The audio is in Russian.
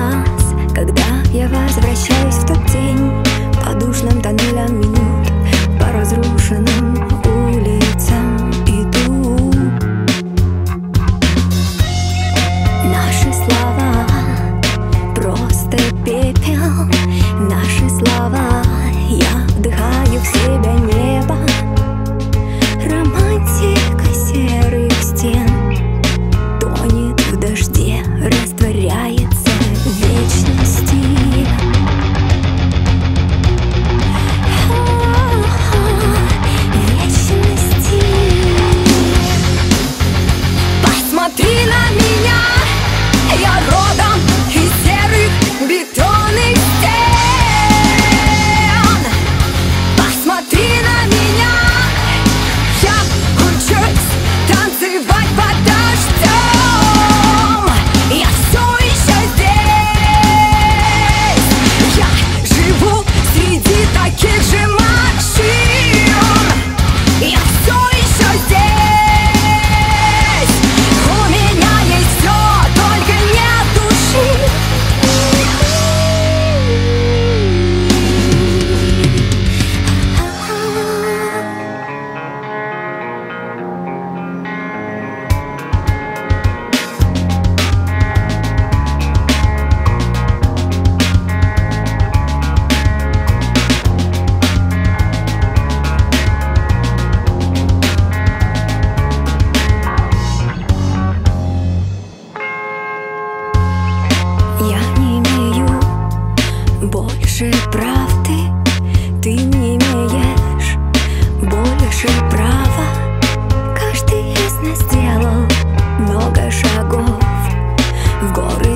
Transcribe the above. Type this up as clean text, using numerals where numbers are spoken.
нас, когда я возвращаюсь в тот день по душным тоннелям минут, по разрушенным улицам иду. Наши слова просто пепел, наши слова. Я вдыхаю в себя небо, романтика серых стен тонет в дожде, растворяется в вечности. Вечности. Посмотри на меня, я родом из серых бетонных стен. Посмотри на меня, я учусь танцевать под дождем. Я все еще здесь, я живу среди таких же машин. Я все еще здесь, у меня есть все, только нет души. Я не имею больше правды, ты не имеешь больше права. Каждый из нас сделал много шагов в горы